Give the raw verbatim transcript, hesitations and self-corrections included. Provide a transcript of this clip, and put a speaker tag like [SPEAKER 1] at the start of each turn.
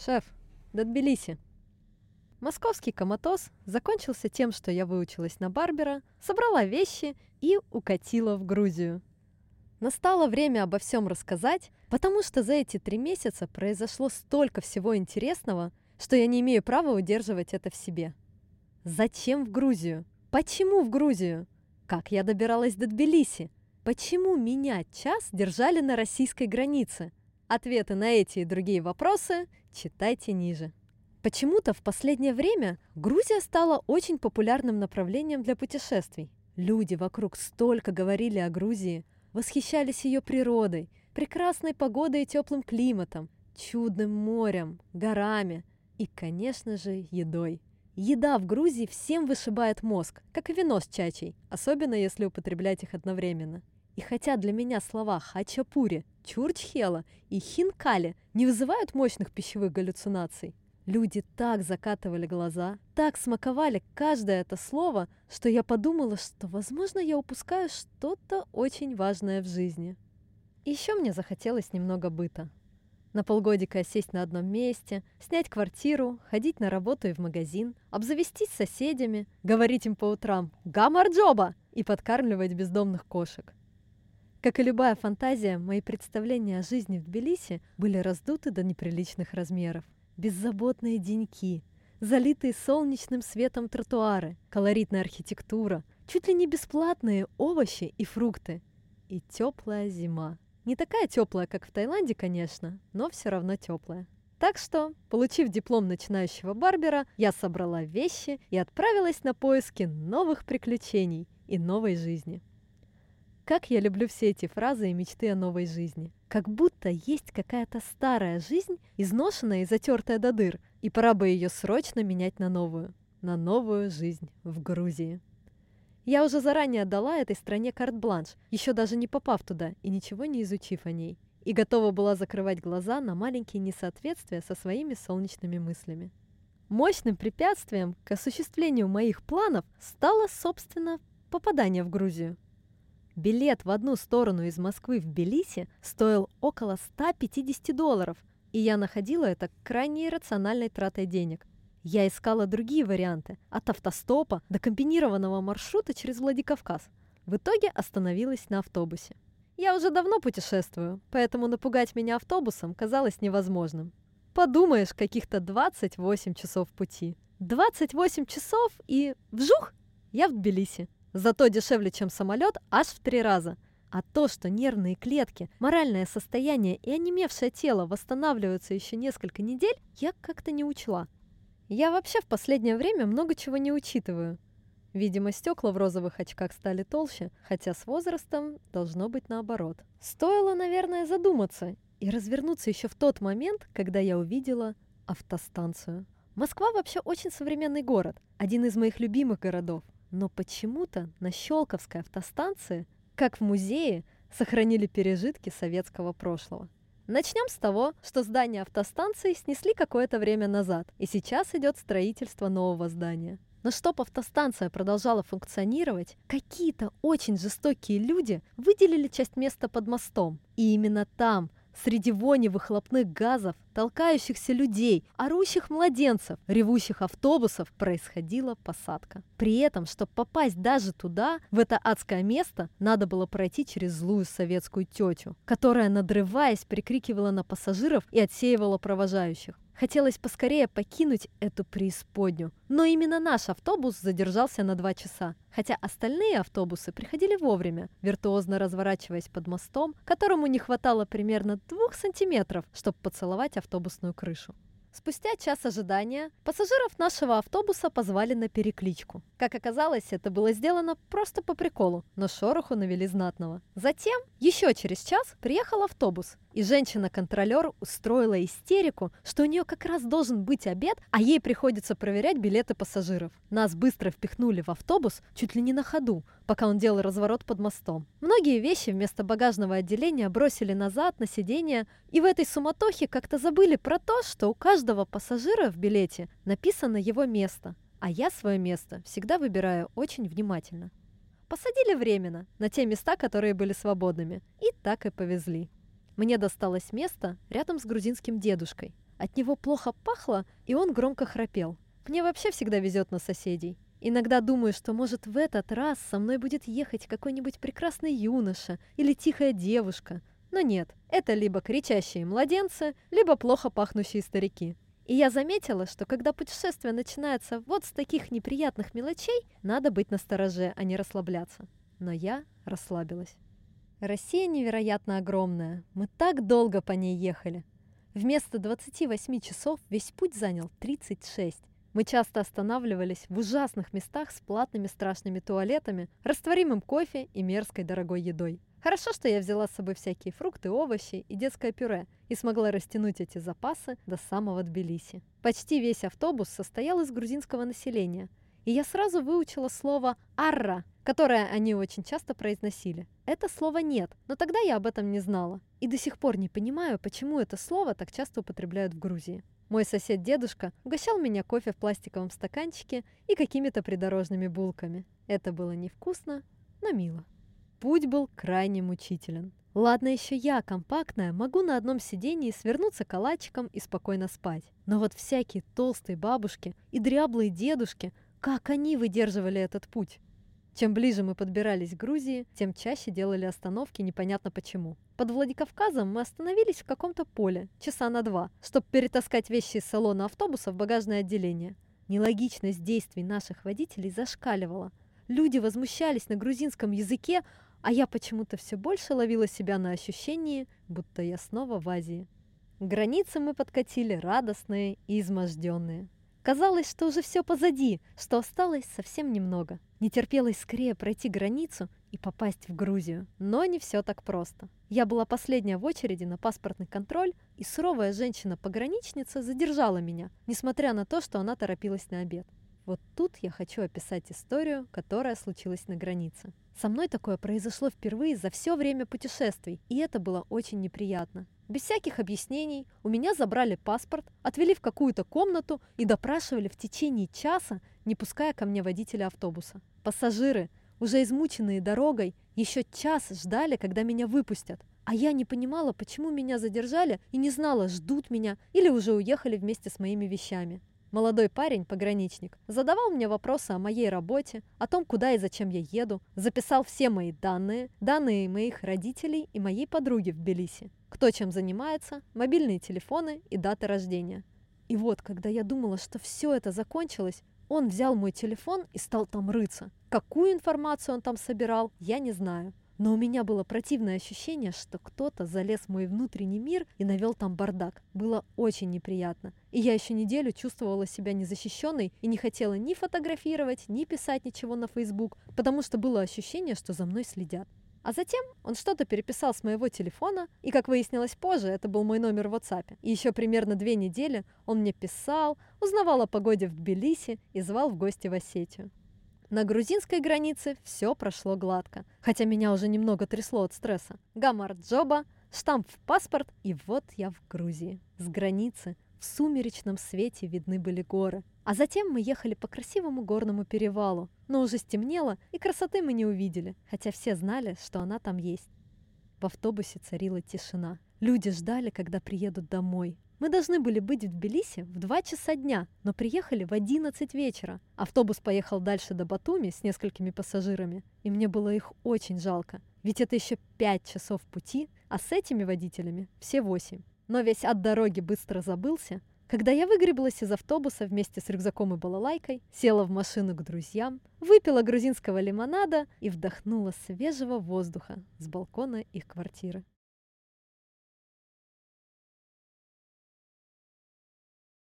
[SPEAKER 1] Шеф, до Тбилиси. Московский коматоз закончился тем, что я выучилась на барбера, собрала вещи и укатила в Грузию. Настало время обо всем рассказать, потому что за эти три месяца произошло столько всего интересного, что я не имею права удерживать это в себе. Зачем в Грузию? Почему в Грузию? Как я добиралась до Тбилиси? Почему меня час держали на российской границе? Ответы на эти и другие вопросы читайте ниже. Почему-то в последнее время Грузия стала очень популярным направлением для путешествий. Люди вокруг столько говорили о Грузии, восхищались ее природой, прекрасной погодой и теплым климатом, чудным морем, горами и, конечно же, едой. Еда в Грузии всем вышибает мозг, как и вино с чачей, особенно если употреблять их одновременно. И хотя для меня слова «хачапури», «чурчхела» и «хинкали» не вызывают мощных пищевых галлюцинаций, люди так закатывали глаза, так смаковали каждое это слово, что я подумала, что, возможно, я упускаю что-то очень важное в жизни. И еще мне захотелось немного быта. На полгодика сесть на одном месте, снять квартиру, ходить на работу и в магазин, обзавестись соседями, говорить им по утрам «гамарджоба» и подкармливать бездомных кошек. Как и любая фантазия, мои представления о жизни в Тбилиси были раздуты до неприличных размеров. Беззаботные деньки, залитые солнечным светом тротуары, колоритная архитектура, чуть ли не бесплатные овощи и фрукты и теплая зима. Не такая теплая, как в Таиланде, конечно, но все равно теплая. Так что, получив диплом начинающего барбера, я собрала вещи и отправилась на поиски новых приключений и новой жизни. Как я люблю все эти фразы и мечты о новой жизни. Как будто есть какая-то старая жизнь, изношенная и затертая до дыр, и пора бы ее срочно менять на новую. На новую жизнь в Грузии. Я уже заранее отдала этой стране карт-бланш, еще даже не попав туда и ничего не изучив о ней, и готова была закрывать глаза на маленькие несоответствия со своими солнечными мыслями. Мощным препятствием к осуществлению моих планов стало, собственно, попадание в Грузию. Билет в одну сторону из Москвы в Тбилиси стоил около ста пятидесяти долларов, и я находила это крайне иррациональной тратой денег. Я искала другие варианты, от автостопа до комбинированного маршрута через Владикавказ. В итоге остановилась на автобусе. Я уже давно путешествую, поэтому напугать меня автобусом казалось невозможным. Подумаешь, каких-то двадцать восемь часов пути. двадцать восемь часов и вжух! Я в Тбилиси. Зато дешевле, чем самолет, аж в три раза. А то, что нервные клетки, моральное состояние и онемевшее тело восстанавливаются еще несколько недель, я как-то не учла. Я вообще в последнее время много чего не учитываю. Видимо, стекла в розовых очках стали толще, хотя с возрастом должно быть наоборот. Стоило, наверное, задуматься и развернуться еще в тот момент, когда я увидела автостанцию. Москва вообще очень современный город, один из моих любимых городов. Но почему-то на Щелковской автостанции, как в музее, сохранили пережитки советского прошлого. Начнем с того, что здание автостанции снесли какое-то время назад, и сейчас идет строительство нового здания. Но чтоб автостанция продолжала функционировать, какие-то очень жестокие люди выделили часть места под мостом. И именно там, среди вони выхлопных газов, толкающихся людей, орущих младенцев, ревущих автобусов, происходила посадка. При этом, чтобы попасть даже туда, в это адское место, надо было пройти через злую советскую тетю, которая, надрываясь, прикрикивала на пассажиров и отсеивала провожающих. Хотелось поскорее покинуть эту преисподнюю, но именно наш автобус задержался на два часа, хотя остальные автобусы приходили вовремя, виртуозно разворачиваясь под мостом, которому не хватало примерно двух сантиметров, чтобы поцеловать автобусную крышу. Спустя час ожидания пассажиров нашего автобуса позвали на перекличку. Как оказалось, это было сделано просто по приколу, но шороху навели знатного. Затем, еще через час, приехал автобус, и женщина-контролер устроила истерику, что у нее как раз должен быть обед, а ей приходится проверять билеты пассажиров. Нас быстро впихнули в автобус чуть ли не на ходу, пока он делал разворот под мостом. Многие вещи вместо багажного отделения бросили назад на сиденье, и в этой суматохе как-то забыли про то, что у каждого пассажира в билете написано его место, а я свое место всегда выбираю очень внимательно. Посадили временно, на те места, которые были свободными, и так и повезли. Мне досталось место рядом с грузинским дедушкой, От него плохо пахло, и он громко храпел. Мне вообще всегда везет на соседей. Иногда думаю, что, может, в этот раз со мной будет ехать какой-нибудь прекрасный юноша или тихая девушка. Но нет, это либо кричащие младенцы, либо плохо пахнущие старики. И я заметила, что когда путешествие начинается вот с таких неприятных мелочей, надо быть настороже, а не расслабляться. Но я расслабилась. Россия невероятно огромная. Мы так долго по ней ехали. Вместо двадцати восьми часов весь путь занял тридцать шесть. Мы часто останавливались в ужасных местах с платными страшными туалетами, растворимым кофе и мерзкой дорогой едой. Хорошо, что я взяла с собой всякие фрукты, овощи и детское пюре и смогла растянуть эти запасы до самого Тбилиси. Почти весь автобус состоял из грузинского населения, и я сразу выучила слово «арра», которое они очень часто произносили. Это слова нет, но тогда я об этом не знала. И до сих пор не понимаю, почему это слово так часто употребляют в Грузии. Мой сосед-дедушка угощал меня кофе в пластиковом стаканчике и какими-то придорожными булками. Это было невкусно, но мило. Путь был крайне мучителен. Ладно, еще я, компактная, могу на одном сидении свернуться калачиком и спокойно спать. Но вот всякие толстые бабушки и дряблые дедушки, как они выдерживали этот путь? Чем ближе мы подбирались к Грузии, тем чаще делали остановки непонятно почему. Под Владикавказом мы остановились в каком-то поле, часа на два, чтобы перетаскать вещи из салона автобуса в багажное отделение. Нелогичность действий наших водителей зашкаливала. Люди возмущались на грузинском языке, а я почему-то все больше ловила себя на ощущении, будто я снова в Азии. К границе мы подкатили радостные и изможденные. Казалось, что уже все позади, что осталось совсем немного. Не терпелось скорее пройти границу и попасть в Грузию. Но не все так просто. Я была последняя в очереди на паспортный контроль, и суровая женщина-пограничница задержала меня, несмотря на то, что она торопилась на обед. Вот тут я хочу описать историю, которая случилась на границе. Со мной такое произошло впервые за все время путешествий, и это было очень неприятно. Без всяких объяснений у меня забрали паспорт, отвели в какую-то комнату и допрашивали в течение часа, не пуская ко мне водителя автобуса. Пассажиры, уже измученные дорогой, еще час ждали, когда меня выпустят. А я не понимала, почему меня задержали, и не знала, ждут меня или уже уехали вместе с моими вещами. Молодой парень, пограничник, задавал мне вопросы о моей работе, о том, куда и зачем я еду, записал все мои данные, данные моих родителей и моей подруги в Тбилиси, кто чем занимается, мобильные телефоны и даты рождения. И вот, когда я думала, что все это закончилось, он взял мой телефон и стал там рыться. Какую информацию он там собирал, я не знаю. Но у меня было противное ощущение, что кто-то залез в мой внутренний мир и навел там бардак. Было очень неприятно. И я еще неделю чувствовала себя незащищенной и не хотела ни фотографировать, ни писать ничего на Facebook, потому что было ощущение, что за мной следят. А затем он что-то переписал с моего телефона, и, как выяснилось позже, это был мой номер в WhatsApp. И еще примерно две недели он мне писал, узнавал о погоде в Тбилиси и звал в гости в Осетию. На грузинской границе все прошло гладко, хотя меня уже немного трясло от стресса. Гамарджоба, штамп в паспорт, и вот я в Грузии. С границы в сумеречном свете видны были горы. А затем мы ехали по красивому горному перевалу, но уже стемнело, и красоты мы не увидели, хотя все знали, что она там есть. В автобусе царила тишина. Люди ждали, когда приедут домой. Мы должны были быть в Тбилиси в два часа дня, но приехали в одиннадцать вечера. Автобус поехал дальше до Батуми с несколькими пассажирами, и мне было их очень жалко, ведь это еще пять часов пути, а с этими водителями все восемь. Но весь ад дороги быстро забылся, когда я выгреблась из автобуса вместе с рюкзаком и балалайкой, села в машину к друзьям, выпила грузинского лимонада и вдохнула свежего воздуха с балкона их квартиры.